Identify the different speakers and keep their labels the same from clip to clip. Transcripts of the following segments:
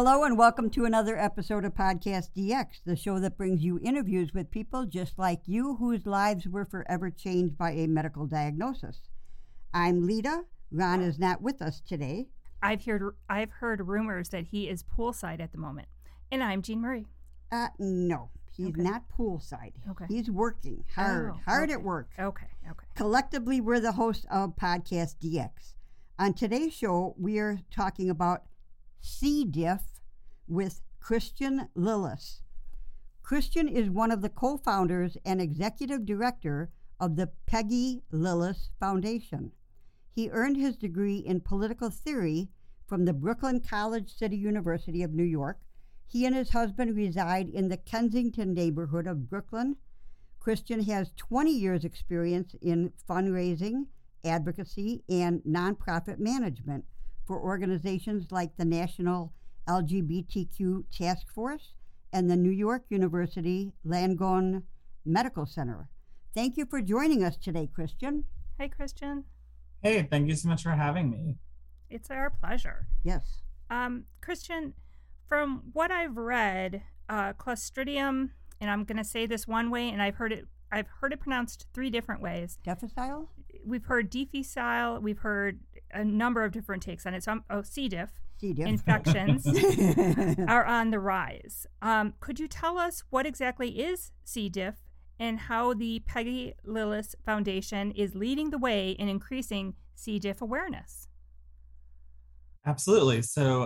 Speaker 1: Hello and welcome to another episode of Podcast DX, the show that brings you interviews with people just like you whose lives were forever changed by a medical diagnosis. I'm Lita. Ron is not with us today.
Speaker 2: I've heard rumors that he is poolside at the moment. And I'm Jean Marie.
Speaker 1: No, he's not poolside.
Speaker 2: Okay.
Speaker 1: He's working hard at work.
Speaker 2: Okay.
Speaker 1: Collectively, we're the hosts of Podcast DX. On today's show, we are talking about C. diff with Christian Lillis. Christian is one of the co-founders and executive director of the Peggy Lillis Foundation. He earned his degree in political theory from the Brooklyn College City University of New York. He and his husband reside in the Kensington neighborhood of Brooklyn. Christian has 20 years experience in fundraising, advocacy, and nonprofit management for organizations like the National LGBTQ Task Force and the New York University Langone Medical Center. Thank you for joining us today, Christian.
Speaker 2: Hey, Christian.
Speaker 3: Hey, thank you so much for having me.
Speaker 2: It's our pleasure.
Speaker 1: Yes.
Speaker 2: Christian, from what I've read, Clostridium, and I'm going to say this one way, and I've heard it pronounced three different ways.
Speaker 1: Difficile?
Speaker 2: We've heard difficile. We've heard a number of different takes on it. So, C. diff. Infections are on the rise. Could you tell us what exactly is C. diff and how the Peggy Lillis Foundation is leading the way in increasing C. diff awareness?
Speaker 3: Absolutely. So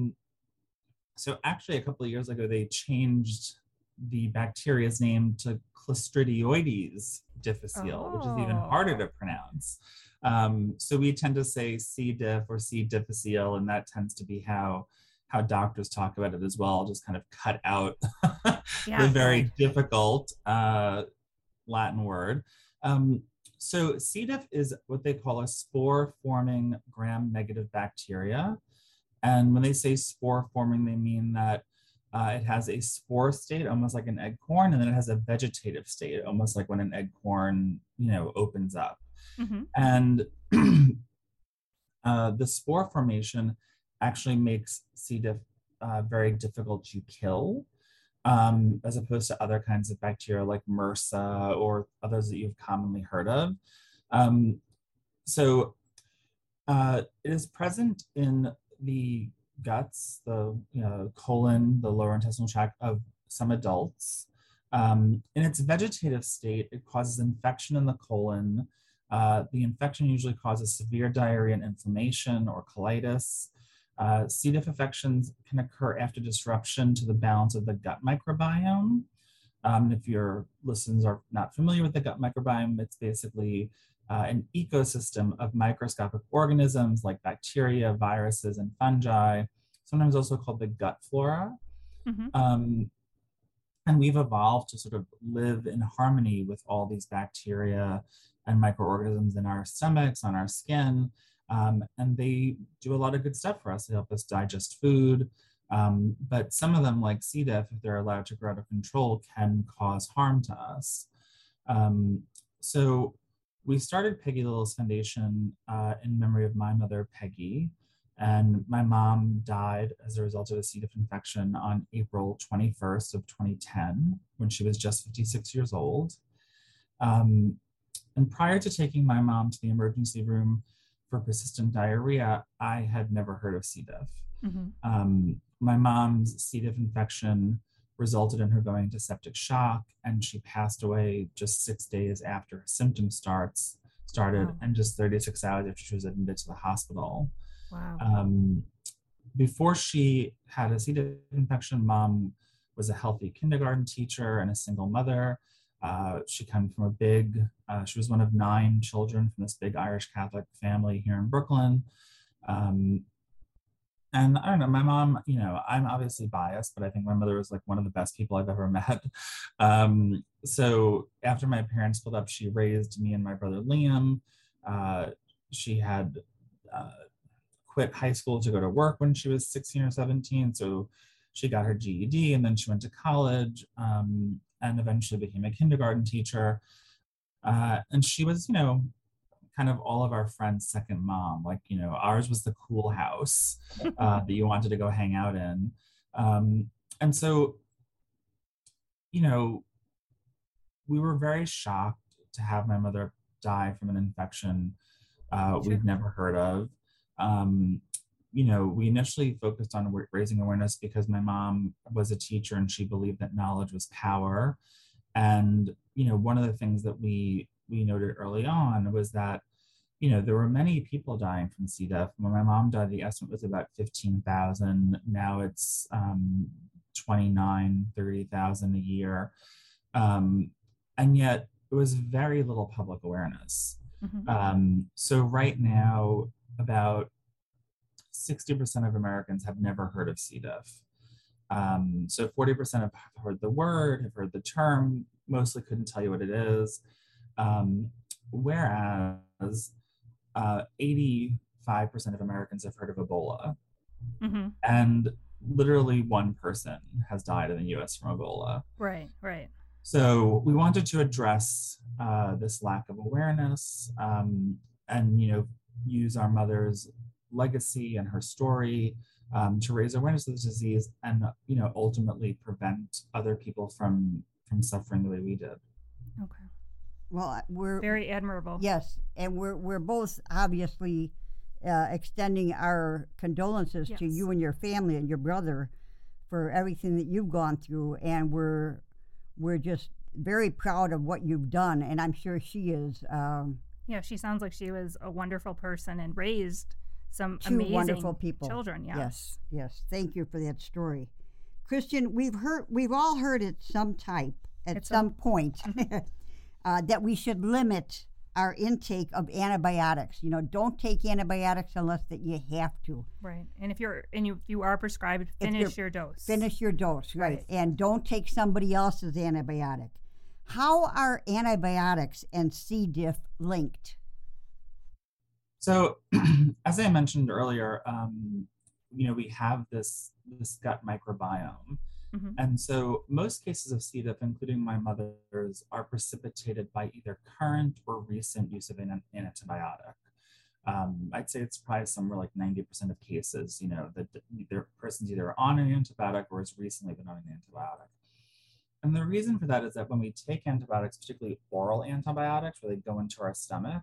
Speaker 3: actually a couple of years ago, they changed the bacteria's name to Clostridioides difficile, which is even harder to pronounce. So we tend to say C. diff or C. difficile, and that tends to be how doctors talk about it as well, just kind of cut out the very difficult Latin word. So C. diff is what they call a spore-forming gram-negative bacteria. And when they say spore-forming, they mean that it has a spore state, almost like an eggcorn, and then it has a vegetative state, almost like when an eggcorn, opens up.
Speaker 2: Mm-hmm.
Speaker 3: And the spore formation actually makes C. diff very difficult to kill, as opposed to other kinds of bacteria like MRSA or others that you've commonly heard of. So it is present in the guts, the colon, the lower intestinal tract of some adults. In its vegetative state, it causes infection in the colon. The infection usually causes severe diarrhea and inflammation or colitis. C. diff infections can occur after disruption to the balance of the gut microbiome. If your listeners are not familiar with the gut microbiome, it's basically an ecosystem of microscopic organisms like bacteria, viruses, and fungi, sometimes also called the gut flora.
Speaker 2: Mm-hmm.
Speaker 3: And we've evolved to sort of live in harmony with all these bacteria and microorganisms in our stomachs, on our skin. And they do a lot of good stuff for us. They help us digest food. But some of them, like C. diff, if they're allowed to grow out of control, can cause harm to us. So we started Peggy Lillis Foundation in memory of my mother, Peggy. And my mom died as a result of a C. diff infection on April 21st of 2010, when she was just 56 years old. And prior to taking my mom to the emergency room for persistent diarrhea, I had never heard of C. diff.
Speaker 2: Mm-hmm.
Speaker 3: My mom's C. diff infection resulted in her going into septic shock, and she passed away just 6 days after her symptoms started, and just 36 hours after she was admitted to the hospital.
Speaker 2: Wow.
Speaker 3: Before she had a C. diff infection, Mom was a healthy kindergarten teacher and a single mother. She came from she was one of 9 children from this big Irish Catholic family here in Brooklyn. And I don't know, my mom, I'm obviously biased, but I think my mother was like one of the best people I've ever met. So after my parents split up, she raised me and my brother Liam. She had quit high school to go to work when she was 16 or 17. So she got her GED, and then she went to college and eventually became a kindergarten teacher. And she was, kind of all of our friends' second mom. Like, ours was the cool house that you wanted to go hang out in. And so, we were very shocked to have my mother die from an infection we've never heard of. We initially focused on raising awareness because my mom was a teacher and she believed that knowledge was power. And, one of the things that we noted early on was that, there were many people dying from C. diff. When my mom died, the estimate was about 15,000. Now it's 29, 30,000 a year. And yet there was very little public awareness. So right now, about 60% of Americans have never heard of C. diff. So 40% have heard the word, have heard the term, mostly couldn't tell you what it is. Whereas 85% of Americans have heard of Ebola. And literally one person has died in the US from Ebola.
Speaker 2: Right.
Speaker 3: So we wanted to address this lack of awareness and, use our mother's legacy and her story to raise awareness of the disease and, ultimately prevent other people from suffering the way we did.
Speaker 2: Okay.
Speaker 1: Well, we're
Speaker 2: very admirable.
Speaker 1: Yes, and we're both obviously extending our condolences to you and your family and your brother for everything that you've gone through, and we're just very proud of what you've done, and I'm sure she is.
Speaker 2: She sounds like she was a wonderful person and raised some
Speaker 1: two
Speaker 2: amazing
Speaker 1: wonderful people.
Speaker 2: Children.
Speaker 1: Yes. Thank you for that story, Christian. We've all heard at some point that we should limit our intake of antibiotics. Don't take antibiotics unless that you have to.
Speaker 2: Right. And if you are prescribed, finish your dose.
Speaker 1: Finish your dose, right. And don't take somebody else's antibiotic. How are antibiotics and C. diff linked?
Speaker 3: So, as I mentioned earlier, we have this gut microbiome. And so most cases of C. diff, including my mother's, are precipitated by either current or recent use of an antibiotic. I'd say it's probably somewhere like 90% of cases, that the person's either on an antibiotic or has recently been on an antibiotic. And the reason for that is that when we take antibiotics, particularly oral antibiotics, where they go into our stomach,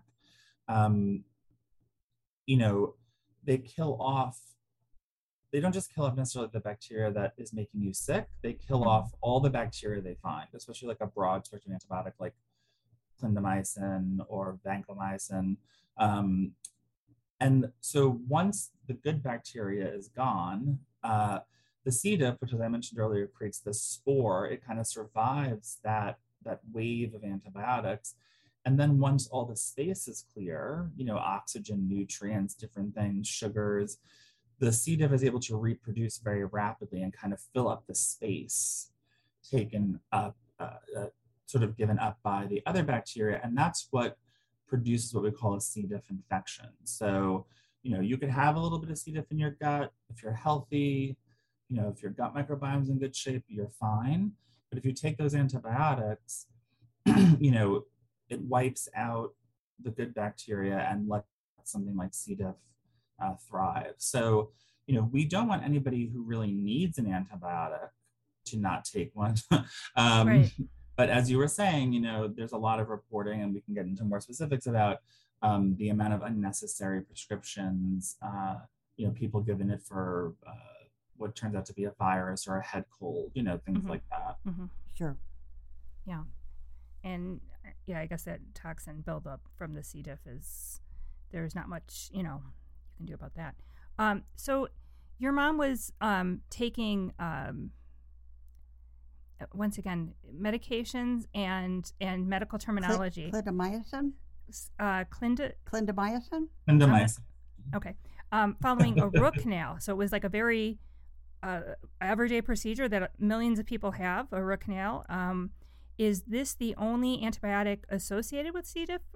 Speaker 3: they kill off. They don't just kill off necessarily the bacteria that is making you sick. They kill off all the bacteria they find, especially like a broad spectrum antibiotic like clindamycin or vancomycin. And so once the good bacteria is gone, the C. diff, which as I mentioned earlier, creates this spore. It kind of survives that wave of antibiotics. And then once all the space is clear, oxygen, nutrients, different things, sugars, the C. diff is able to reproduce very rapidly and kind of fill up the space taken up, sort of given up by the other bacteria. And that's what produces what we call a C. diff infection. So, you could have a little bit of C. diff in your gut. If you're healthy, if your gut microbiome is in good shape, you're fine. But if you take those antibiotics, it wipes out the good bacteria and lets something like C. diff thrive. So, we don't want anybody who really needs an antibiotic to not take one.
Speaker 2: Right.
Speaker 3: But as you were saying, there's a lot of reporting, and we can get into more specifics about the amount of unnecessary prescriptions, people given it for what turns out to be a virus or a head cold, things like that.
Speaker 1: Sure.
Speaker 2: Yeah. And I guess that toxin buildup from the C. diff there's not much, you can do about that. So your mom was taking, once again, medications and medical terminology.
Speaker 1: Clindamycin? Clindamycin?
Speaker 3: Clindamycin.
Speaker 2: Okay. Following a root canal. So it was like a very everyday procedure that millions of people have, a root canal. Is this the only antibiotic associated with C. diff?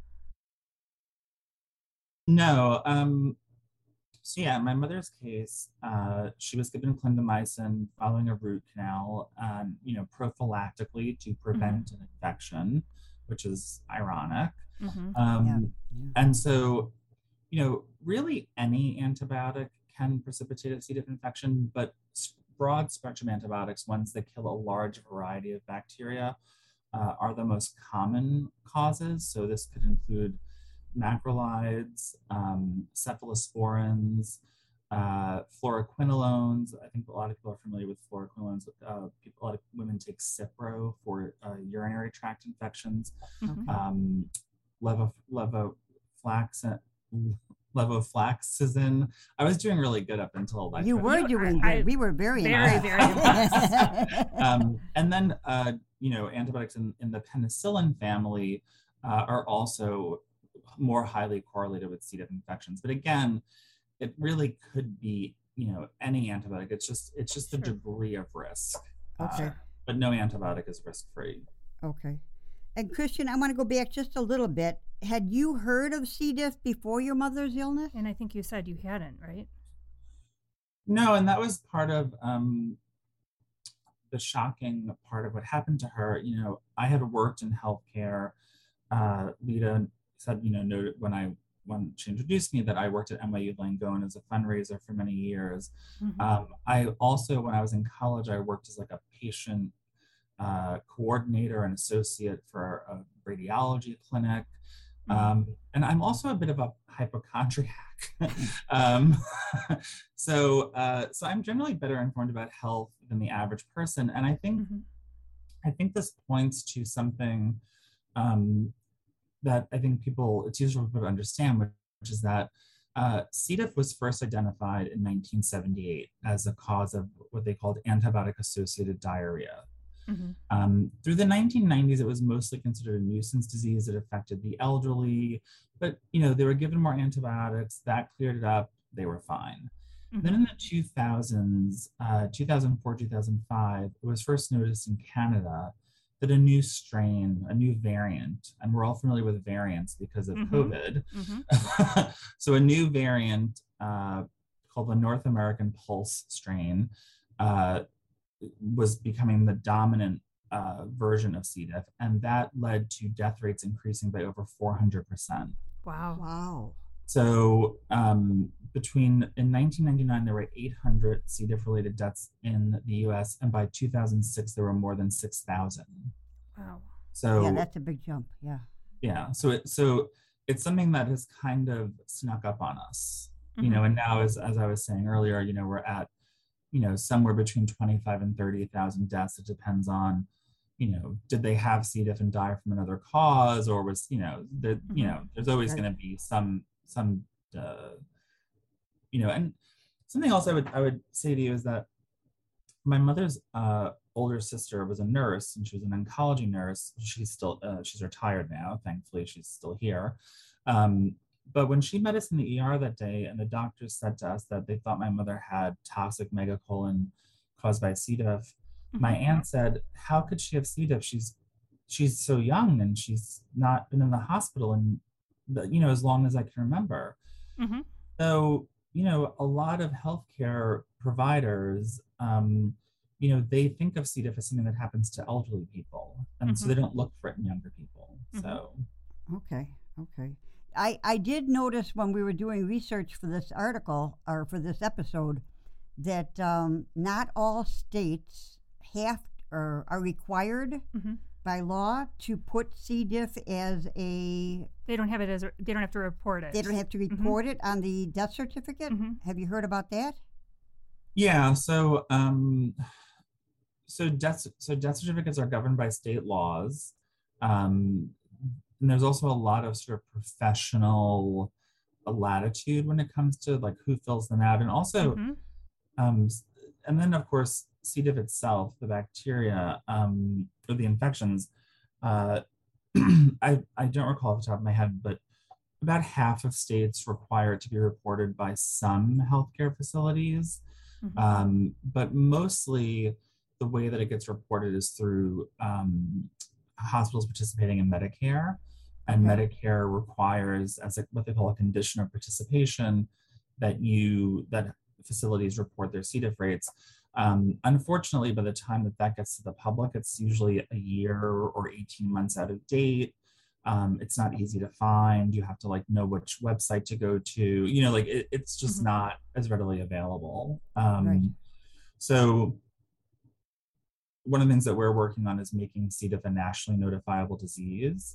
Speaker 3: No. So yeah, in my mother's case, she was given clindamycin following a root canal, prophylactically to prevent an infection, which is ironic.
Speaker 1: Mm-hmm.
Speaker 3: And so, really any antibiotic can precipitate a C. diff infection, but broad spectrum antibiotics, ones that kill a large variety of bacteria, are the most common causes. So this could include macrolides, cephalosporins, fluoroquinolones. I think a lot of people are familiar with fluoroquinolones. A lot of women take Cipro for urinary tract infections.
Speaker 2: Mm-hmm.
Speaker 3: Levofloxacin. I was doing really good up until
Speaker 1: you were doing good. We were very impressed.
Speaker 3: And then antibiotics in the penicillin family are also more highly correlated with C. diff infections. But again, it really could be any antibiotic. It's just the degree of risk.
Speaker 1: Okay.
Speaker 3: But no antibiotic is risk-free.
Speaker 1: Okay. And Christian, I want to go back just a little bit. Had you heard of C. diff before your mother's illness?
Speaker 2: And I think you said you hadn't, right?
Speaker 3: No, and that was part of the shocking part of what happened to her. I had worked in healthcare. Lita said, noted when she introduced me that I worked at NYU Langone as a fundraiser for many years.
Speaker 2: Mm-hmm.
Speaker 3: I also, when I was in college, I worked as like a patient coordinator and associate for a radiology clinic. And I'm also a bit of a hypochondriac. So I'm generally better informed about health than the average person. And I think this points to something that I think it's useful for people to understand, which is that C. diff was first identified in 1978 as a cause of what they called antibiotic-associated diarrhea.
Speaker 2: Mm-hmm.
Speaker 3: Through the 1990s, it was mostly considered a nuisance disease that affected the elderly, but they were given more antibiotics, that cleared it up, they were fine. Mm-hmm. Then in the 2000s, 2004, 2005, it was first noticed in Canada that a new strain, a new variant, and we're all familiar with variants because of COVID.
Speaker 2: Mm-hmm.
Speaker 3: So a new variant called the North American Pulse strain was becoming the dominant version of C. diff, and that led to death rates increasing by over 400%.
Speaker 2: Wow.
Speaker 3: So in 1999, there were 800 C. diff related deaths in the US, and by 2006, there were more than 6,000.
Speaker 2: Wow.
Speaker 3: So
Speaker 1: yeah, that's a big jump. Yeah.
Speaker 3: Yeah. So it's something that has kind of snuck up on us,
Speaker 2: Mm-hmm.
Speaker 3: And now, as I was saying earlier, we're at somewhere between 25 and 30,000 deaths. It depends on, did they have C. diff and die from another cause, or was, there's always going to be some, and something else I would say to you is that my mother's older sister was a nurse, and she was an oncology nurse. She's retired now. Thankfully, she's still here. But when she met us in the ER that day, and the doctors said to us that they thought my mother had toxic megacolon caused by C. diff,
Speaker 2: Mm-hmm.
Speaker 3: my aunt said, "How could she have C. diff? She's so young, and she's not been in the hospital as long as I can remember."
Speaker 2: Mm-hmm.
Speaker 3: So a lot of healthcare providers, they think of C. diff as something that happens to elderly people, and so they don't look for it in younger people.
Speaker 2: Mm-hmm.
Speaker 3: So
Speaker 1: okay. I did notice when we were doing research for this article or for this episode that not all states have or are required by law to put C. diff as a.
Speaker 2: They don't have it they don't have to report it.
Speaker 1: They don't have to report it on the death certificate.
Speaker 2: Mm-hmm.
Speaker 1: Have you heard about that?
Speaker 3: Yeah. So death certificates are governed by state laws. And there's also a lot of sort of professional latitude when it comes to like who fills them out. And also, and then of course, C. diff itself, the bacteria, or the infections, I don't recall off the top of my head, but about half of states require it to be reported by some healthcare facilities.
Speaker 2: Mm-hmm.
Speaker 3: But mostly the way that it gets reported is through hospitals participating in Medicare. And Medicare requires, as what they call a condition of participation, that facilities report their C. diff rates. Unfortunately, by the time that gets to the public, it's usually a year or 18 months out of date. It's not easy to find. You have to like know which website to go to. You know, like it's just not as readily available.
Speaker 1: Right.
Speaker 3: So one of the things that we're working on is making C. diff a nationally notifiable disease.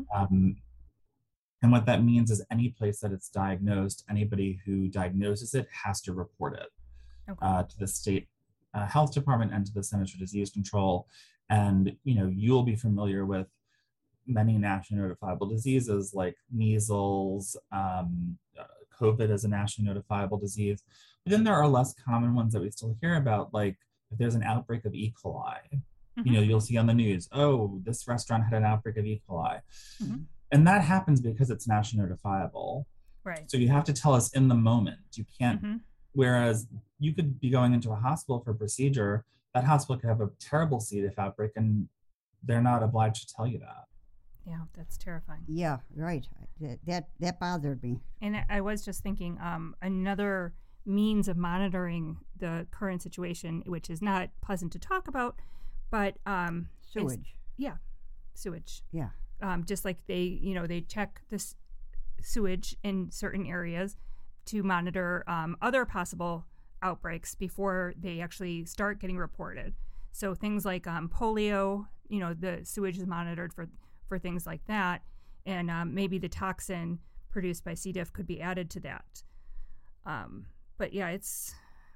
Speaker 3: And what that means is any place that it's diagnosed, anybody who diagnoses it has to report it to the state health department and to the Centers for Disease Control. And, you know, you'll be familiar with many nationally notifiable diseases like measles, COVID is a nationally notifiable disease. But then there are less common ones that we still hear about, like if there's an outbreak of E. coli, you know, you'll see on the news, oh, this restaurant had an outbreak of E. coli. And that happens because it's nationally notifiable.
Speaker 2: Right.
Speaker 3: So you have to tell us in the moment. You can't, whereas you could be going into a hospital for a procedure, that hospital could have a terrible C. diff outbreak and they're not obliged to tell you that.
Speaker 2: Yeah, that's terrifying.
Speaker 1: Yeah, right. That bothered me.
Speaker 2: And I was just thinking another means of monitoring the current situation, which is not pleasant to talk about, but
Speaker 1: sewage.
Speaker 2: Sewage.
Speaker 1: Yeah.
Speaker 2: Just like they check this sewage in certain areas to monitor other possible outbreaks before they actually start getting reported. So things like polio, you know, the sewage is monitored for things like that, and maybe the toxin produced by C. diff could be added to that. But yeah, it's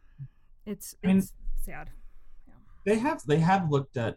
Speaker 2: sad. Yeah.
Speaker 3: They have looked at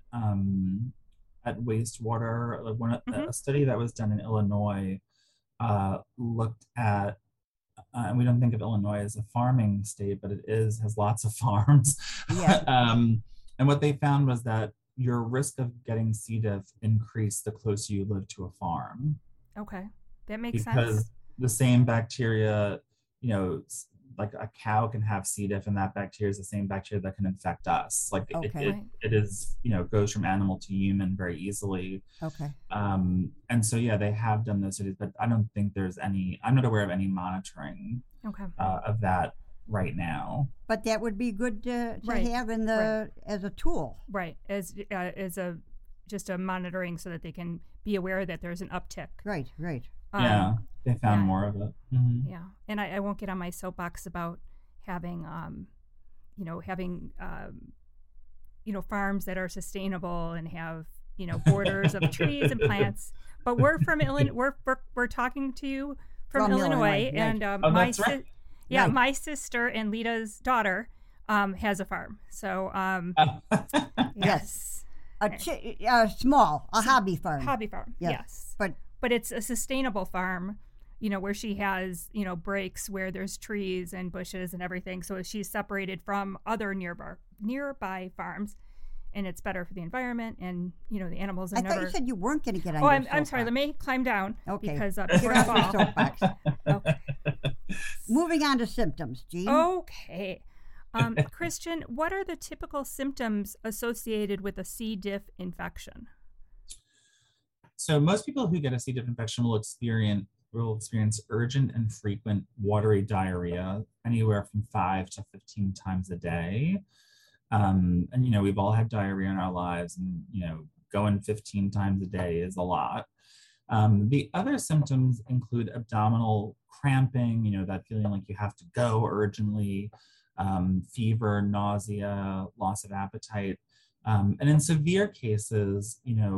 Speaker 3: wastewater. Like a study that was done in Illinois looked at, and we don't think of Illinois as a farming state, but it has lots of farms.
Speaker 1: Yeah.
Speaker 3: And what they found was that your risk of getting C. diff increased the closer you live to a farm.
Speaker 2: Okay, that makes sense.
Speaker 3: Because the same bacteria, you know, like a cow can have C. diff, and that bacteria is the same bacteria that can infect us. Like it is, you know, goes from animal to human very easily.
Speaker 1: Okay.
Speaker 3: And so yeah, they have done those studies, but I don't think there's any. I'm not aware of any monitoring of that right now.
Speaker 1: But that would be good to have in the as a tool.
Speaker 2: Right, as just a monitoring so that they can be aware that there's an uptick.
Speaker 1: Right.
Speaker 3: Yeah, they found more of it.
Speaker 2: Yeah, and I won't get on my soapbox about having, farms that are sustainable and have, borders of trees and plants. But we're from Illinois. We're talking to you from Illinois, and my sister and Lita's daughter has a farm. So
Speaker 1: yes, a hobby farm.
Speaker 2: Hobby farm. Yes. But it's a sustainable farm, where she has, breaks where there's trees and bushes and everything. So she's separated from other nearby farms, and it's better for the environment and, the animals are
Speaker 1: thought you said you weren't going to get on
Speaker 2: I'm sorry. Let me climb down.
Speaker 1: Okay.
Speaker 2: Because before I fall.
Speaker 1: Okay. Moving on to symptoms, Jean.
Speaker 2: Okay. Christian, what are the typical symptoms associated with a C. diff infection?
Speaker 3: So most people who get a C. diff infection will experience urgent and frequent watery diarrhea, anywhere from 5 to 15 times a day. And we've all had diarrhea in our lives, and going 15 times a day is a lot. The other symptoms include abdominal cramping, that feeling like you have to go urgently, fever, nausea, loss of appetite. And in severe cases,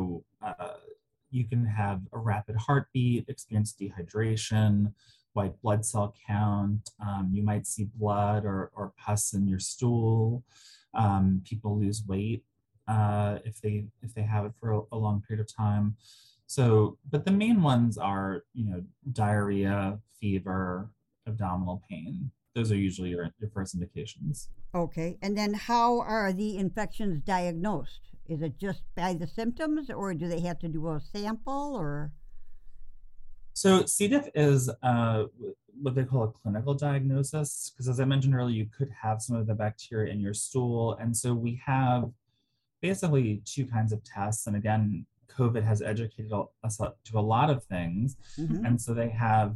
Speaker 3: you can have a rapid heartbeat, experience dehydration, white blood cell count. You might see blood or pus in your stool. People lose weight if they have it for a long period of time. So, but the main ones are, diarrhea, fever, abdominal pain. Those are usually your first indications.
Speaker 1: Okay. And then how are the infections diagnosed? Is it just by the symptoms, or do they have to do a sample, or?
Speaker 3: So C. diff is what they call a clinical diagnosis, because as I mentioned earlier, you could have some of the bacteria in your stool. And so we have basically two kinds of tests. And again, COVID has educated us to a lot of things. Mm-hmm. And so they have,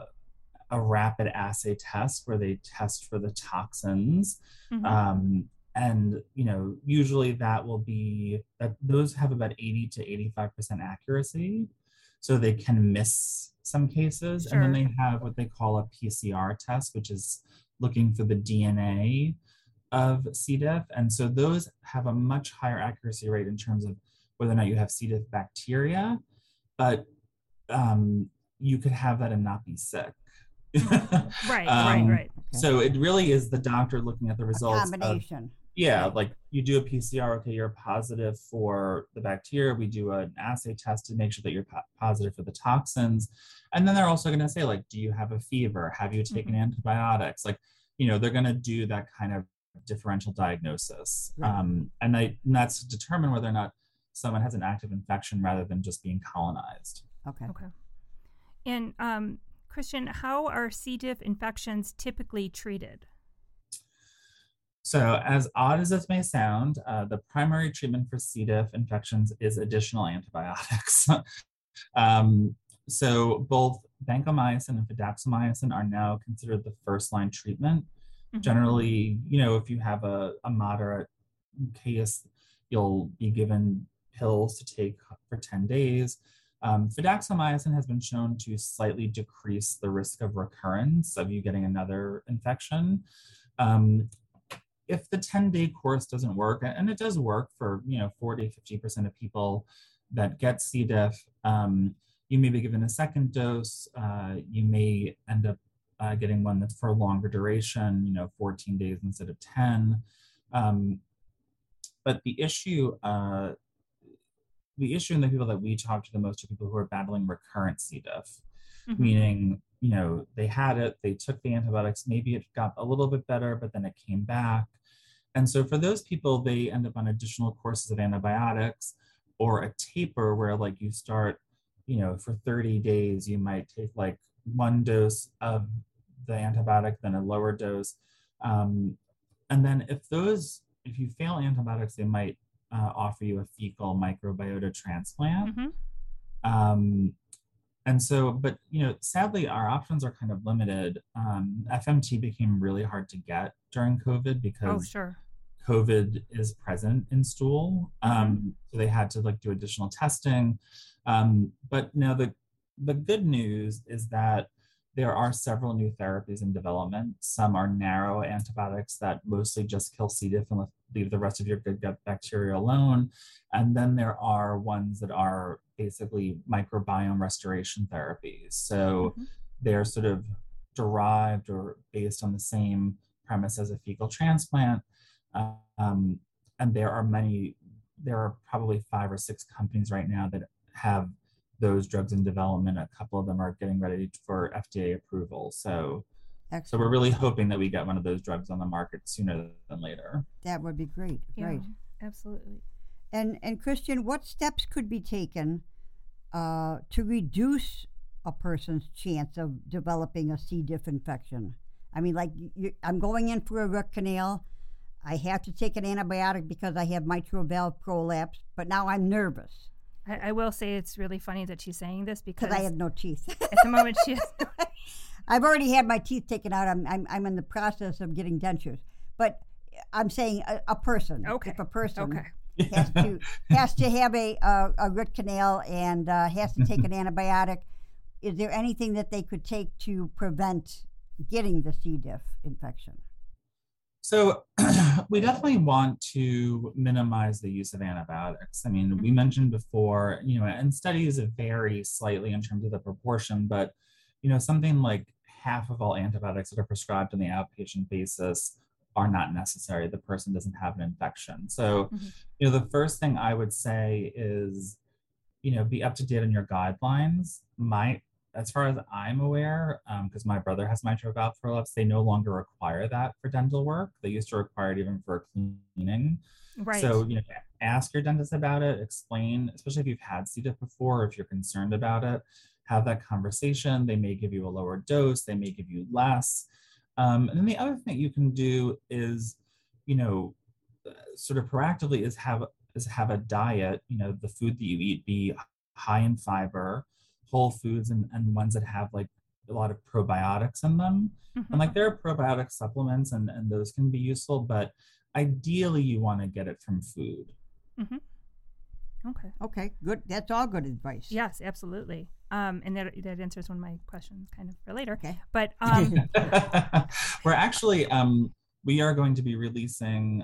Speaker 3: a rapid assay test where they test for the toxins. Mm-hmm. And, usually that will be, those have about 80 to 85% accuracy. So they can miss some cases.
Speaker 2: Sure.
Speaker 3: And then they have what they call a PCR test, which is looking for the DNA of C. diff. And so those have a much higher accuracy rate in terms of whether or not you have C. diff bacteria, but you could have that and not be sick.
Speaker 2: Right.
Speaker 3: So it really is the doctor looking at the results.
Speaker 1: Combination.
Speaker 3: Like you do a PCR, okay, you're positive for the bacteria. We do an assay test to make sure that you're positive for the toxins. And then they're also going to say, like, do you have a fever? Have you taken antibiotics? Like, they're going to do that kind of differential diagnosis.
Speaker 1: Right.
Speaker 3: And that's to determine whether or not someone has an active infection rather than just being colonized.
Speaker 2: Okay. And Christian, how are C. diff infections typically treated?
Speaker 3: So as odd as this may sound, the primary treatment for C. diff infections is additional antibiotics. So both vancomycin and fidaxomicin are now considered the first-line treatment. Generally, if you have a moderate case, you'll be given pills to take for 10 days. Fidaxomicin has been shown to slightly decrease the risk of recurrence of you getting another infection. If the 10-day course doesn't work, and it does work for 40-50% of people that get C. diff, you may be given a second dose. You may end up getting one that's for a longer duration, 14 days instead of 10. But the issue in the people that we talk to the most are people who are battling recurrent C. diff, meaning, they had it, they took the antibiotics, maybe it got a little bit better, but then it came back. And so for those people, they end up on additional courses of antibiotics or a taper where like you start, for 30 days, you might take like one dose of the antibiotic, then a lower dose. And then if you fail antibiotics, they might offer you a fecal microbiota transplant. And so, but, sadly, our options are kind of limited. FMT became really hard to get during COVID because COVID is present in stool. So they had to do additional testing. But now the good news is that there are several new therapies in development. Some are narrow antibiotics that mostly just kill C. diff and leave the rest of your good gut bacteria alone. And then there are ones that are basically microbiome restoration therapies. So they're sort of derived or based on the same premise as a fecal transplant. And there are probably 5 or 6 companies right now that have those drugs in development. A couple of them are getting ready for FDA approval. So we're really hoping that we get one of those drugs on the market sooner than later.
Speaker 1: That would be great.
Speaker 2: Yeah,
Speaker 1: right.
Speaker 2: Absolutely.
Speaker 1: And Christian, what steps could be taken to reduce a person's chance of developing a C. diff infection? I mean, I'm going in for a root canal. I have to take an antibiotic because I have mitral valve prolapse, but now I'm nervous.
Speaker 2: I will say it's really funny that she's saying this because
Speaker 1: I have no teeth.
Speaker 2: At the moment, she has no teeth.
Speaker 1: I've already had my teeth taken out. I'm in the process of getting dentures. But I'm saying a person.
Speaker 2: Okay.
Speaker 1: If a person has to have a root canal and has to take an antibiotic, is there anything that they could take to prevent getting the C. diff infection?
Speaker 3: So we definitely want to minimize the use of antibiotics. I mean, we mentioned before, and studies vary slightly in terms of the proportion, but, something like half of all antibiotics that are prescribed on the outpatient basis are not necessary. The person doesn't have an infection. So, the first thing I would say is, be up to date on your guidelines. As far as I'm aware, because my brother has mitral valve prolapse, they no longer require that for dental work. They used to require it even for cleaning.
Speaker 2: Right.
Speaker 3: So, ask your dentist about it, explain, especially if you've had C. diff before, if you're concerned about it, have that conversation. They may give you a lower dose, they may give you less. And then the other thing you can do is, sort of proactively is have a diet, the food that you eat be high in fiber, whole foods, and ones that have a lot of probiotics in them. And there are probiotic supplements and those can be useful, but ideally you want to get it from food.
Speaker 2: Mm-hmm. Okay.
Speaker 1: Okay, good. That's all good advice.
Speaker 2: Yes, absolutely. And that answers one of my questions kind of for later.
Speaker 1: Okay.
Speaker 2: But
Speaker 3: we're actually we are going to be releasing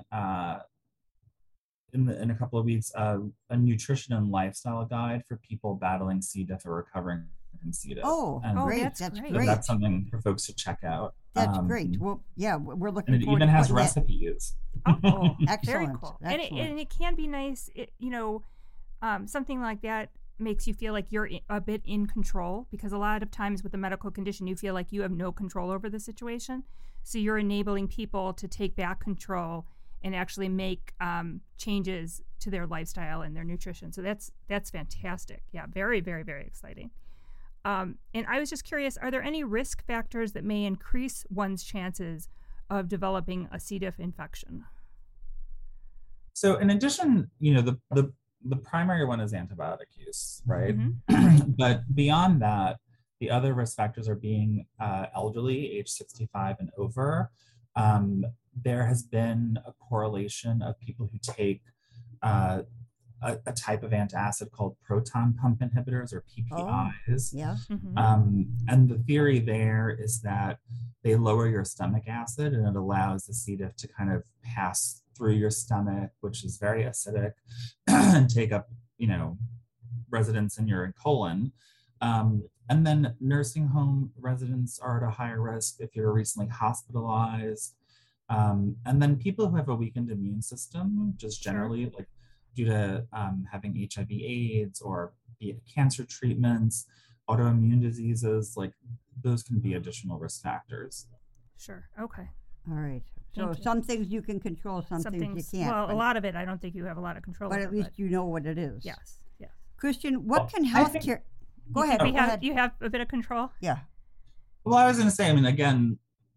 Speaker 3: in a couple of weeks a nutrition and lifestyle guide for people battling C. diff or recovering from C. diff.
Speaker 1: Great. That's great.
Speaker 3: That's something for folks to check out.
Speaker 1: That's great. Well, yeah, we're looking
Speaker 3: and it
Speaker 1: forward
Speaker 3: even
Speaker 1: to
Speaker 3: has
Speaker 1: putting
Speaker 3: recipes.
Speaker 2: Oh,
Speaker 1: excellent.
Speaker 2: Very cool.
Speaker 1: Excellent.
Speaker 2: And it can be nice, something like that makes you feel like you're a bit in control, because a lot of times with a medical condition, you feel like you have no control over the situation. So you're enabling people to take back control and actually make changes to their lifestyle and their nutrition. So that's fantastic. Yeah, very, very, very exciting. And I was just curious, are there any risk factors that may increase one's chances of developing a C. diff infection?
Speaker 3: So in addition, the primary one is antibiotic use, right?
Speaker 2: Mm-hmm.
Speaker 3: But beyond that, the other risk factors are being elderly, age 65 and over. There has been a correlation of people who take a type of antacid called proton pump inhibitors, or PPIs.
Speaker 1: Yeah.
Speaker 2: Mm-hmm.
Speaker 3: And the theory there is that they lower your stomach acid, and it allows the C. diff to kind of pass through your stomach, which is very acidic, and take up, residence in your colon. And then nursing home residents are at a higher risk if you're recently hospitalized. And then people who have a weakened immune system, just generally, like due to having HIV/AIDS or be it cancer treatments, autoimmune diseases, like those can be additional risk factors.
Speaker 2: Sure. Okay.
Speaker 1: All right. So some things you can control, some things you can't.
Speaker 2: Well, a lot of it, I don't think you have a lot of control over.
Speaker 1: But at least you know what it is.
Speaker 2: Yes. Yes.
Speaker 1: Christian, what can healthcare... Go ahead.
Speaker 2: You have a bit of control?
Speaker 1: Yeah.
Speaker 3: Well, I was going to say, again,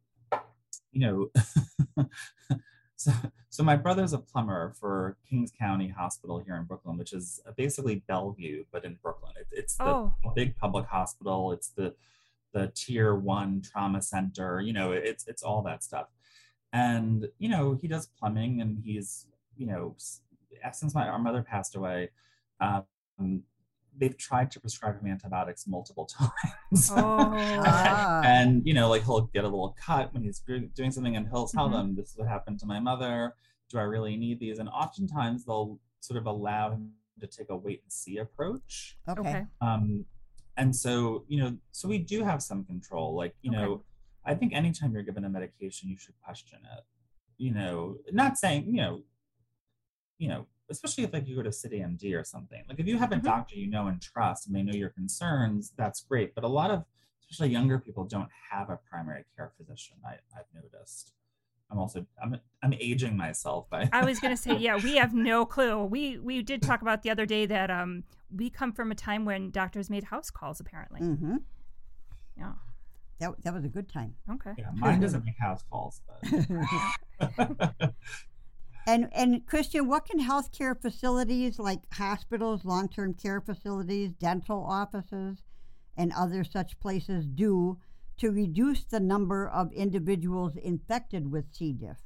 Speaker 3: so my brother's a plumber for Kings County Hospital here in Brooklyn, which is basically Bellevue, but in Brooklyn. It's the big public hospital. It's the tier 1 trauma center. It's all that stuff. And, he does plumbing, and he's, since our mother passed away, they've tried to prescribe him antibiotics multiple times. And, he'll get a little cut when he's doing something, and he'll tell them, this is what happened to my mother. Do I really need these? And oftentimes they'll sort of allow him to take a wait and see approach.
Speaker 1: Okay.
Speaker 3: And so, so we do have some control. Like, I think anytime you're given a medication, you should question it. Not saying, especially if you go to CityMD or something. Like if you have a doctor and trust, and they know your concerns, that's great. But a lot of, especially younger people, don't have a primary care physician. I've noticed. I'm aging myself. I
Speaker 2: was going to say, yeah, we have no clue. We did talk about the other day that we come from a time when doctors made house calls, apparently.
Speaker 1: Mm-hmm.
Speaker 2: Yeah.
Speaker 1: That was a good time.
Speaker 2: Okay.
Speaker 3: Yeah, mine doesn't make house calls, but.
Speaker 1: And Christian, what can healthcare facilities like hospitals, long-term care facilities, dental offices, and other such places do to reduce the number of individuals infected with C. diff?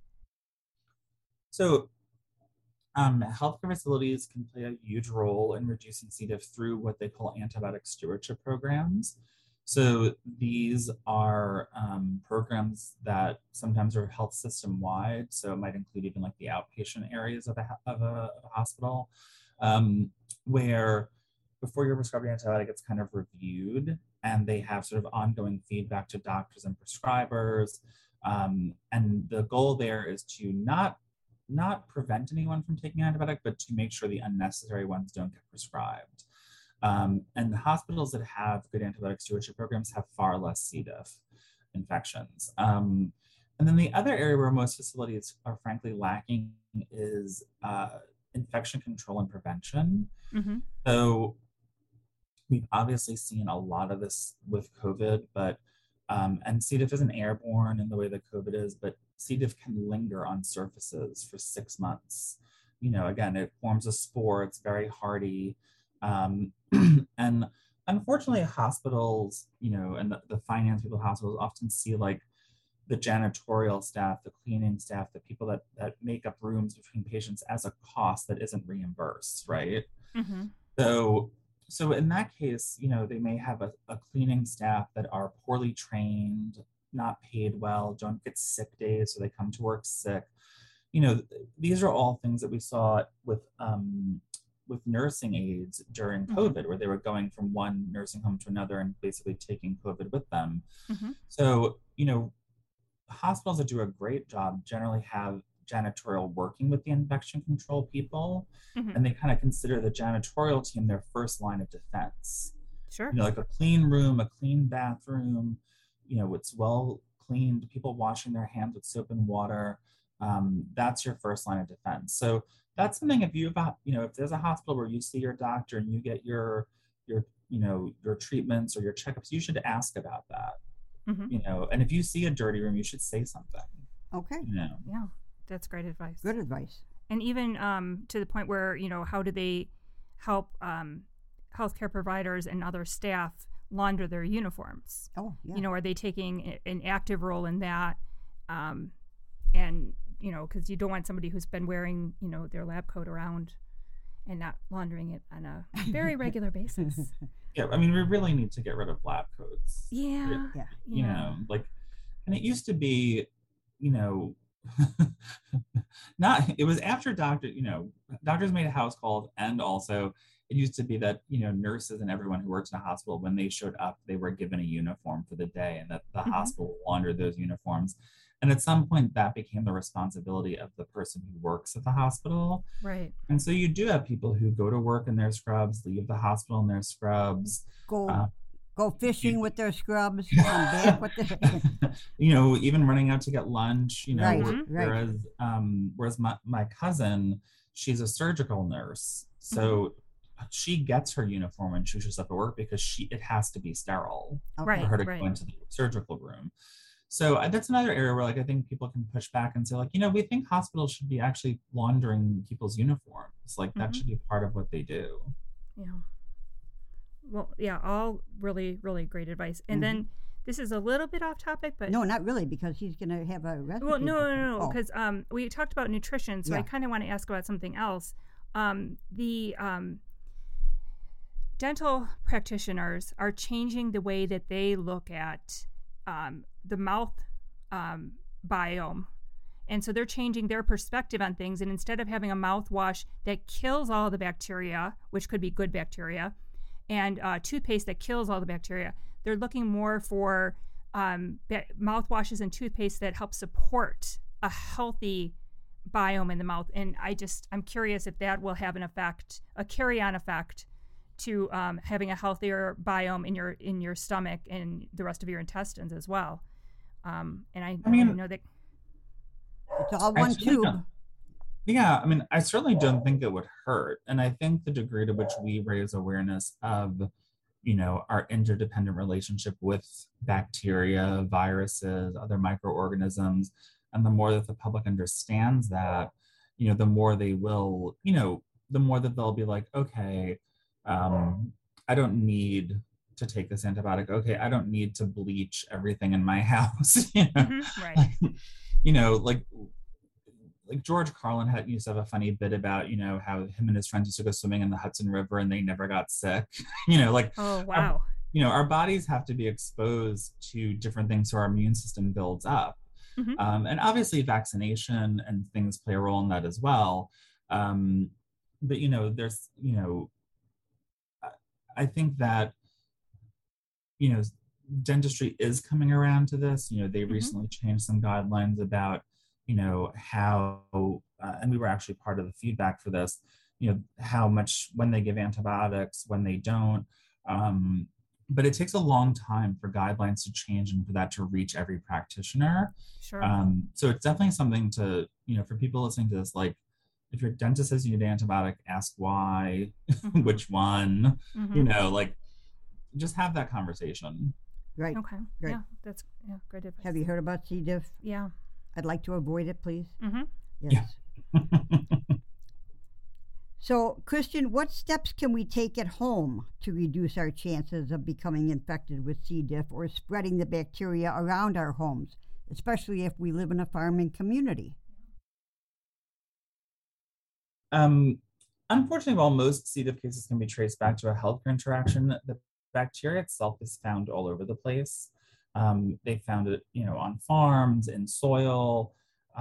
Speaker 3: So, healthcare facilities can play a huge role in reducing C. diff through what they call antibiotic stewardship programs. So these are programs that sometimes are health system wide. So it might include even like the outpatient areas of a hospital, where before you're prescribed an antibiotic, it's kind of reviewed, and they have sort of ongoing feedback to doctors and prescribers. And the goal there is to not prevent anyone from taking an antibiotic, but to make sure the unnecessary ones don't get prescribed. And the hospitals that have good antibiotic stewardship programs have far less C. diff infections. And then the other area where most facilities are frankly lacking is infection control and prevention.
Speaker 2: Mm-hmm.
Speaker 3: So we've obviously seen a lot of this with COVID, but and C. diff isn't airborne in the way that COVID is, but C. diff can linger on surfaces for 6 months. Again, it forms a spore, it's very hardy. And unfortunately, hospitals, and the finance people at hospitals often see like the janitorial staff, the cleaning staff, the people that make up rooms between patients as a cost that isn't reimbursed, right?
Speaker 2: Mm-hmm.
Speaker 3: So in that case, they may have a cleaning staff that are poorly trained, not paid well, don't get sick days, so they come to work sick. These are all things that we saw with nursing aides during COVID, where they were going from one nursing home to another and basically taking COVID with them.
Speaker 2: Mm-hmm.
Speaker 3: So, hospitals that do a great job generally have janitorial working with the infection control people, and they kind of consider the janitorial team their first line of defense.
Speaker 2: Sure.
Speaker 3: Like a clean room, a clean bathroom, it's well cleaned, people washing their hands with soap and water. That's your first line of defense. So that's something if there's a hospital where you see your doctor and you get your treatments or your checkups, you should ask about that. And if you see a dirty room, you should say something.
Speaker 1: Okay.
Speaker 2: Yeah, that's great advice.
Speaker 1: Good advice.
Speaker 2: And even to the point where, how do they help healthcare providers and other staff launder their uniforms?
Speaker 1: Oh, yeah.
Speaker 2: Are they taking an active role in that? And, because you don't want somebody who's been wearing, their lab coat around and not laundering it on a very regular basis.
Speaker 3: Yeah, we really need to get rid of lab coats.
Speaker 2: Yeah.
Speaker 3: And it used to be, it was after doctors made house calls, and also it used to be that, nurses and everyone who works in a hospital, when they showed up, they were given a uniform for the day, and that the hospital laundered those uniforms. And at some point that became the responsibility of the person who works at the hospital.
Speaker 2: Right.
Speaker 3: And so you do have people who go to work in their scrubs, leave the hospital in their scrubs.
Speaker 1: Go fishing with their scrubs, come back with their...
Speaker 3: even running out to get lunch,
Speaker 1: Right.
Speaker 3: Whereas my cousin, she's a surgical nurse. So she gets her uniform when she shows up at work because it has to be sterile for her to go into the surgical room. So that's another area where, I think people can push back and say, we think hospitals should be actually laundering people's uniforms. That should be part of what they do.
Speaker 2: Yeah. Well, yeah, all really, really great advice. And then this is a little bit off topic, but...
Speaker 1: No, not really, because he's going to have a recipe.
Speaker 2: Well, no, because we talked about nutrition, so I kind of want to ask about something else. The dental practitioners are changing the way that they look at the mouth biome. And so they're changing their perspective on things. And instead of having a mouthwash that kills all the bacteria, which could be good bacteria, and toothpaste that kills all the bacteria, they're looking more for mouthwashes and toothpaste that help support a healthy biome in the mouth. And I'm curious if that will have an effect, a carry-on effect to having a healthier biome in your stomach and the rest of your intestines as well. And I know that
Speaker 1: it's all one tube.
Speaker 3: Yeah, I certainly don't think it would hurt. And I think the degree to which we raise awareness of, our interdependent relationship with bacteria, viruses, other microorganisms, and the more that the public understands that, the more they will, the more that they'll be like, okay, I don't need to take this antibiotic. Okay, I don't need to bleach everything in my house.
Speaker 2: Right.
Speaker 3: Like George Carlin used to have a funny bit about, how him and his friends used to go swimming in the Hudson River and they never got sick.
Speaker 2: Oh, wow.
Speaker 3: Our bodies have to be exposed to different things so our immune system builds up. And obviously vaccination and things play a role in that as well. But, there's, I think that, dentistry is coming around to this. They recently changed some guidelines about, how, and we were actually part of the feedback for this, how much, when they give antibiotics, when they don't. But it takes a long time for guidelines to change and for that to reach every practitioner.
Speaker 2: Sure.
Speaker 3: So it's definitely something to, for people listening to this, if your dentist says you need an antibiotic, ask why, which one, just have that conversation.
Speaker 1: Right.
Speaker 2: Okay.
Speaker 1: Right.
Speaker 2: Yeah, that's great advice.
Speaker 1: Have you heard about C. diff?
Speaker 2: Yeah.
Speaker 1: I'd like to avoid it, please.
Speaker 3: Yes.
Speaker 1: Yeah. So, Christian, what steps can we take at home to reduce our chances of becoming infected with C. diff or spreading the bacteria around our homes, especially if we live in a farming community?
Speaker 3: Unfortunately, while most C. diff cases can be traced back to a healthcare interaction, the bacteria itself is found all over the place. They found it, on farms, in soil.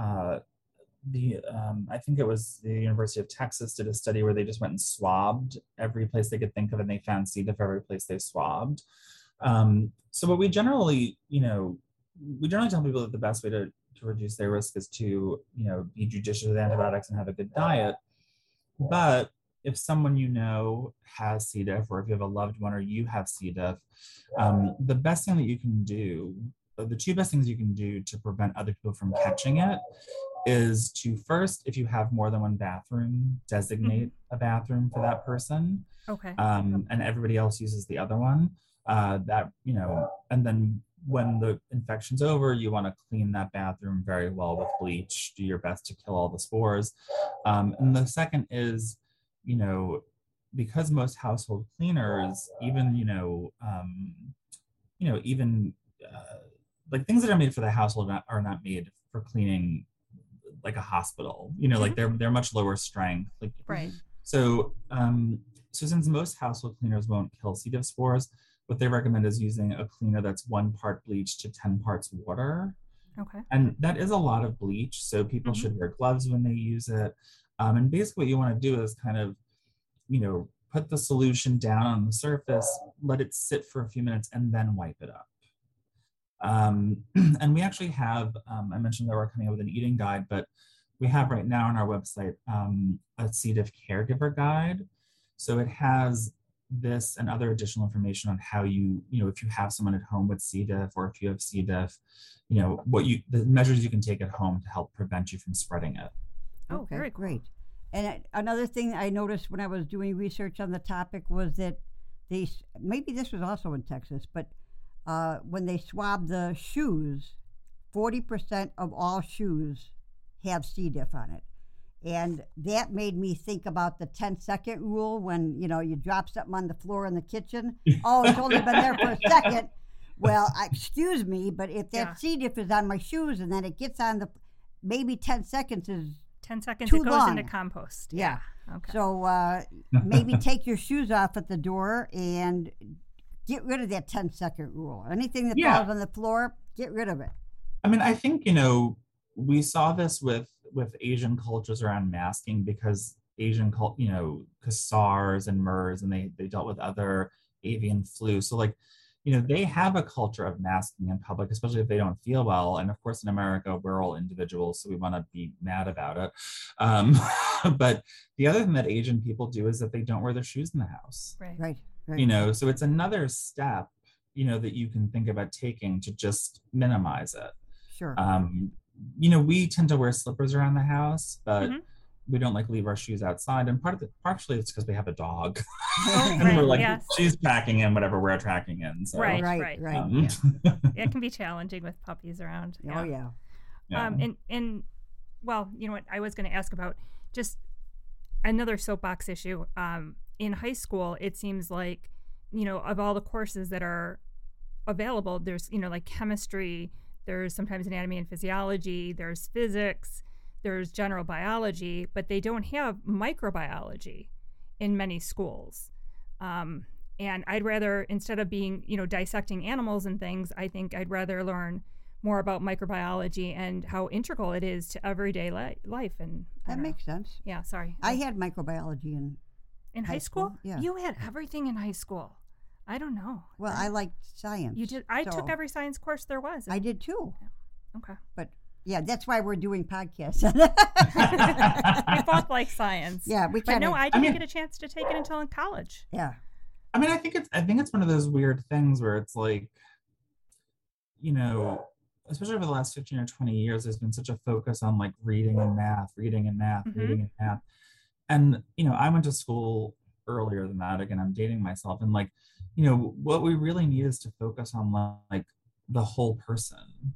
Speaker 3: I think it was the University of Texas did a study where they just went and swabbed every place they could think of, and they found C. diff every place they swabbed. So what we generally tell people that the best way to reduce their risk is to, be judicious with antibiotics and have a good diet. But if someone has C. diff, or if you have a loved one or you have C. diff, the best thing that you can do, the two best things you can do to prevent other people from catching it is to first, if you have more than one bathroom, designate a bathroom for that person.
Speaker 2: Okay.
Speaker 3: And everybody else uses the other one. And then when the infection's over, you want to clean that bathroom very well with bleach, do your best to kill all the spores. And the second is, because most household cleaners, even, like things that are made for the household are not made for cleaning like a hospital, like they're much lower strength.
Speaker 2: Right.
Speaker 3: So since most household cleaners won't kill C. diff spores, what they recommend is using a cleaner that's 1 part bleach to 10 parts water.
Speaker 2: Okay.
Speaker 3: And that is a lot of bleach, so people should wear gloves when they use it. And basically what you want to do is kind of, put the solution down on the surface, let it sit for a few minutes, and then wipe it up. And we actually have, I mentioned that we're coming up with an eating guide, but we have right now on our website a C. diff caregiver guide. So it has this and other additional information on how if you have someone at home with C. diff, or if you have C. diff, the measures you can take at home to help prevent you from spreading it.
Speaker 2: Oh, very great.
Speaker 1: And another thing I noticed when I was doing research on the topic was that maybe this was also in Texas, but when they swab the shoes, 40% of all shoes have C. diff on it. And that made me think about the 10-second rule when, you drop something on the floor in the kitchen. Oh, it's only been there for a second. Well, excuse me, but if that C. diff is on my shoes and then it gets on maybe 10 seconds is
Speaker 2: 10 seconds
Speaker 1: too
Speaker 2: it goes
Speaker 1: long.
Speaker 2: Into compost.
Speaker 1: Yeah.
Speaker 2: Okay.
Speaker 1: So maybe take your shoes off at the door and get rid of that 10-second rule. Anything that falls on the floor, get rid of it.
Speaker 3: I mean, I think, we saw this with Asian cultures around masking, because because SARS and MERS, and they dealt with other avian flu. So they have a culture of masking in public, especially if they don't feel well. And of course, in America, we're all individuals, so we want to be mad about it. But the other thing that Asian people do is that they don't wear their shoes in the house.
Speaker 2: Right.
Speaker 3: So it's another step, that you can think about taking to just minimize it.
Speaker 1: Sure.
Speaker 3: We tend to wear slippers around the house, but we don't leave our shoes outside. And partially it's because we have a dog. And we're she's tracking in whatever we're tracking in. So.
Speaker 2: Right.
Speaker 1: Yeah.
Speaker 2: It can be challenging with puppies around. Yeah.
Speaker 1: Oh, yeah.
Speaker 2: And well, you know what I was going to ask about, just another soapbox issue. In high school, it seems like, of all the courses that are available, there's, like chemistry, there's sometimes anatomy and physiology, there's physics, there's general biology, but they don't have microbiology in many schools. And I'd rather, instead of being, dissecting animals and things, I think I'd rather learn more about microbiology and how integral it is to everyday life. And
Speaker 1: that makes sense.
Speaker 2: Yeah, sorry.
Speaker 1: I had microbiology
Speaker 2: in high school?
Speaker 1: Yeah.
Speaker 2: You had everything in high school. I don't know.
Speaker 1: Well, I liked science.
Speaker 2: You did. I took every science course there was.
Speaker 1: I did too.
Speaker 2: Yeah. Okay.
Speaker 1: But yeah, that's why we're doing podcasts.
Speaker 2: We both like science.
Speaker 1: Yeah,
Speaker 2: but no, I didn't get a chance to take it until in college.
Speaker 1: Yeah.
Speaker 3: I mean, I think it's one of those weird things where it's like, especially over the last 15 or 20 years, there's been such a focus on reading and math. And, I went to school earlier than that. Again, I'm dating myself. And what we really need is to focus on the whole person.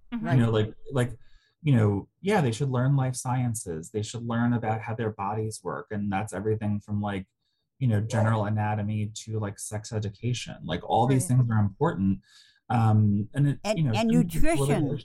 Speaker 1: Mm-hmm.
Speaker 3: They should learn life sciences. They should learn about how their bodies work. And that's everything from general anatomy to sex education. All these things are important.
Speaker 1: And nutrition.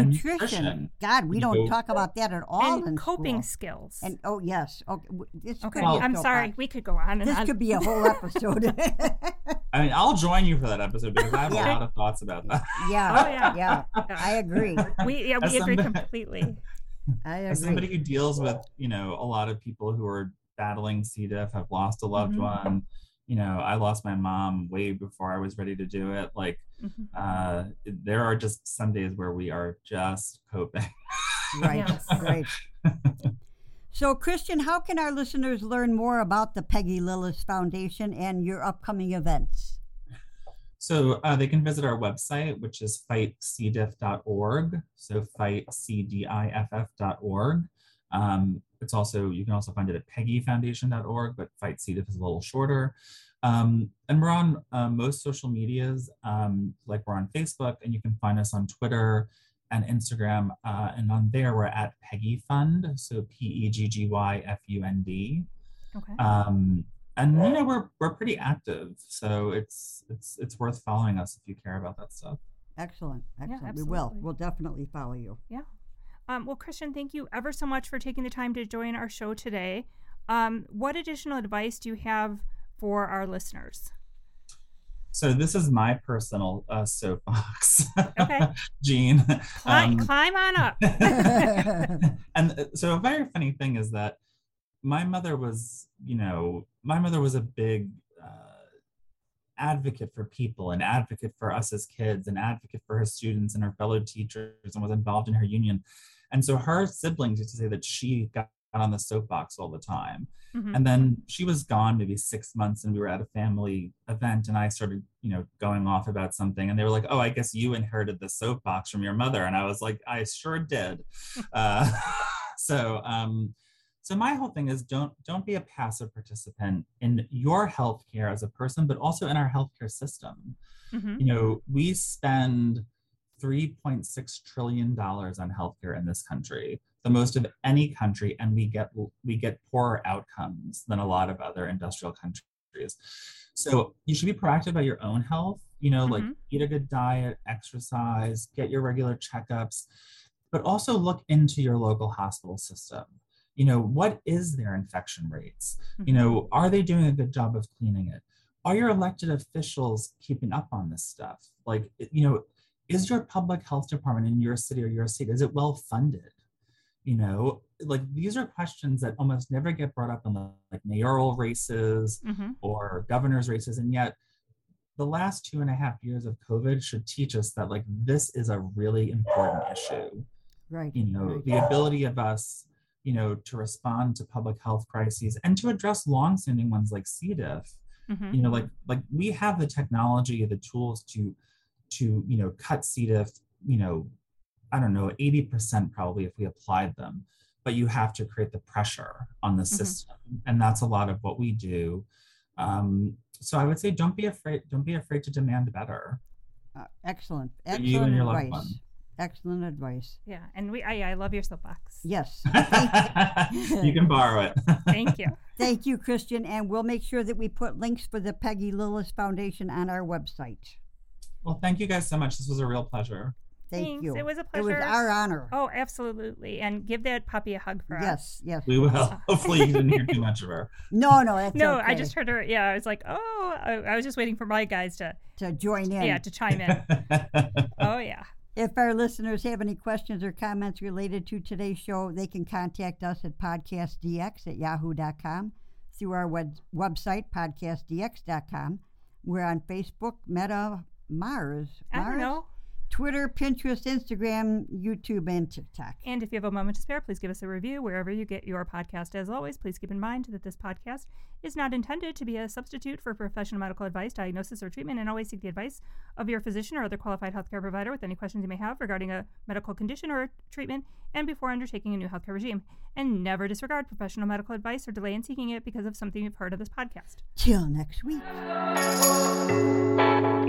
Speaker 1: God, we don't talk about that at all.
Speaker 2: And coping
Speaker 1: school.
Speaker 2: Skills.
Speaker 1: And yes.
Speaker 2: I'm sorry. We could go on.
Speaker 1: This could be a whole episode.
Speaker 3: I mean, I'll join you for that episode because I have a lot of thoughts about that.
Speaker 1: Yeah. I agree.
Speaker 2: We agree completely.
Speaker 1: I agree.
Speaker 3: As somebody who deals with, a lot of people who are battling C. diff, have lost a loved one. I lost my mom way before I was ready to do it. Like, there are just some days where we are just coping.
Speaker 1: Right, right. So, Christian, how can our listeners learn more about the Peggy Lillis Foundation and your upcoming events?
Speaker 3: So they can visit our website, which is fightcdiff.org. So fightcdiff.org. It's also, you can also find it at peggyfoundation.org, but Fight C. diff is a little shorter. And we're on most social medias, like we're on Facebook, and you can find us on Twitter and Instagram. And on there, we're at Peggy Fund, so PEGGYFUND.
Speaker 2: Okay.
Speaker 1: And
Speaker 3: we're pretty active, so it's worth following us if you care about that stuff.
Speaker 1: Excellent.
Speaker 2: Yeah,
Speaker 1: We'll definitely follow you.
Speaker 2: Yeah. Well, Christian, thank you ever so much for taking the time to join our show today. What additional advice do you have for our listeners?
Speaker 3: So this is my personal soapbox.
Speaker 2: Okay.
Speaker 3: Jean.
Speaker 2: Climb on up.
Speaker 3: And so a very funny thing is that my mother was a big advocate for people, an advocate for us as kids, an advocate for her students and her fellow teachers, and was involved in her union. And so her siblings used to say that she got on the soapbox all the time. Mm-hmm. And then she was gone maybe 6 months, and we were at a family event, and I started, going off about something, and they were like, "Oh, I guess you inherited the soapbox from your mother." And I was like, "I sure did." So my whole thing is don't be a passive participant in your healthcare as a person, but also in our healthcare system. Mm-hmm. We spend $3.6 trillion on healthcare in this country, the most of any country, and we get poorer outcomes than a lot of other industrial countries. So you should be proactive about your own health, mm-hmm. like eat a good diet, exercise, get your regular checkups, but also look into your local hospital system. What is their infection rates? Mm-hmm. Are they doing a good job of cleaning it? Are your elected officials keeping up on this stuff? Like, is your public health department in your city or your state, is it well funded? These are questions that almost never get brought up in like mayoral races mm-hmm. or governor's races. And yet the last 2.5 years of COVID should teach us that this is a really important issue.
Speaker 1: Right.
Speaker 3: The ability of us, to respond to public health crises and to address longstanding ones like C. diff. Mm-hmm. Like we have the technology, the tools to cut C. diff, 80% probably if we applied them, but you have to create the pressure on the mm-hmm. system. And that's a lot of what we do. So I would say, don't be afraid to demand better.
Speaker 1: Excellent
Speaker 3: you and your
Speaker 1: advice.
Speaker 3: Loved one.
Speaker 1: Excellent advice.
Speaker 2: Yeah, and I love your soapbox.
Speaker 1: Yes.
Speaker 3: You can borrow it.
Speaker 2: Thank you.
Speaker 1: Thank you, Christian. And we'll make sure that we put links for the Peggy Lillis Foundation on our website.
Speaker 3: Well, thank you guys so much. This was a real pleasure.
Speaker 1: Thank you.
Speaker 2: It was a pleasure.
Speaker 1: It was our honor.
Speaker 2: Oh, absolutely. And give that puppy a hug for us.
Speaker 1: Yes.
Speaker 3: We will. Hopefully you didn't hear too much of her.
Speaker 1: No, that's
Speaker 2: no,
Speaker 1: okay.
Speaker 2: I just heard her. Yeah, I was like, I was just waiting for my guys to
Speaker 1: join in.
Speaker 2: Yeah, to chime in. Oh, yeah.
Speaker 1: If our listeners have any questions or comments related to today's show, they can contact us at podcastdx@yahoo.com, through our website, podcastdx.com. We're on Facebook, Meta, Mars,
Speaker 2: I don't know.
Speaker 1: Twitter, Pinterest, Instagram, YouTube, and TikTok.
Speaker 2: And if you have a moment to spare, please give us a review wherever you get your podcast. As always, please keep in mind that this podcast is not intended to be a substitute for professional medical advice, diagnosis, or treatment, and always seek the advice of your physician or other qualified healthcare provider with any questions you may have regarding a medical condition or treatment and before undertaking a new healthcare regime. And never disregard professional medical advice or delay in seeking it because of something you've heard of this podcast.
Speaker 1: Till next week.